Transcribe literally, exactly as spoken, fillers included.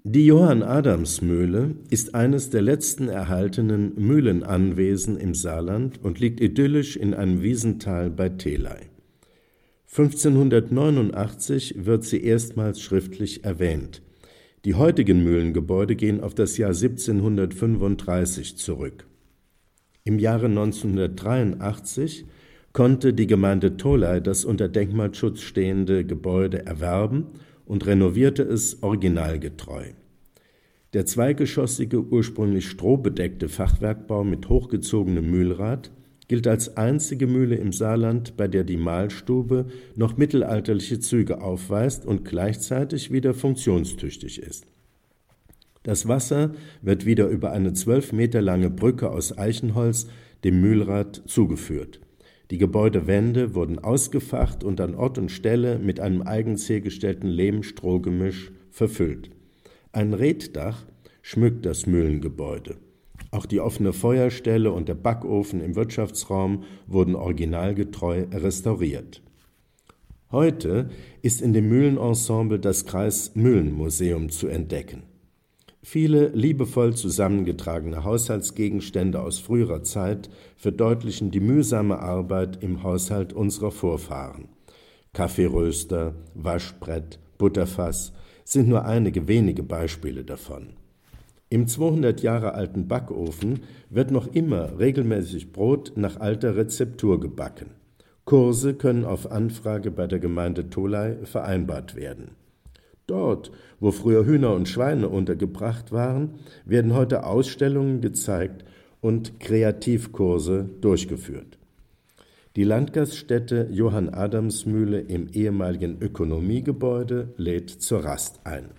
Die Johann-Adams-Mühle ist eines der letzten erhaltenen Mühlenanwesen im Saarland und liegt idyllisch in einem Wiesental bei Theley. fünfzehnhundertneunundachtzig wird sie erstmals schriftlich erwähnt. Die heutigen Mühlengebäude gehen auf das Jahr siebzehnhundertfünfunddreißig zurück. Im Jahre neunzehnhundertdreiundachtzig konnte die Gemeinde Tholey das unter Denkmalschutz stehende Gebäude erwerben und renovierte es originalgetreu. Der zweigeschossige, ursprünglich strohbedeckte Fachwerkbau mit hochgezogenem Mühlrad gilt als einzige Mühle im Saarland, bei der die Mahlstube noch mittelalterliche Züge aufweist und gleichzeitig wieder funktionstüchtig ist. Das Wasser wird wieder über eine zwölf Meter lange Brücke aus Eichenholz dem Mühlrad zugeführt. Die Gebäudewände wurden ausgefacht und an Ort und Stelle mit einem eigens hergestellten Lehm-Stroh-Gemisch verfüllt. Ein Reetdach schmückt das Mühlengebäude. Auch die offene Feuerstelle und der Backofen im Wirtschaftsraum wurden originalgetreu restauriert. Heute ist in dem Mühlenensemble das Kreismühlenmuseum zu entdecken. Viele liebevoll zusammengetragene Haushaltsgegenstände aus früherer Zeit verdeutlichen die mühsame Arbeit im Haushalt unserer Vorfahren. Kaffeeröster, Waschbrett, Butterfass sind nur einige wenige Beispiele davon. Im zweihundert Jahre alten Backofen wird noch immer regelmäßig Brot nach alter Rezeptur gebacken. Kurse können auf Anfrage bei der Gemeinde Tholey vereinbart werden. Dort, wo früher Hühner und Schweine untergebracht waren, werden heute Ausstellungen gezeigt und Kreativkurse durchgeführt. Die Landgaststätte Johann-Adams-Mühle im ehemaligen Ökonomiegebäude lädt zur Rast ein.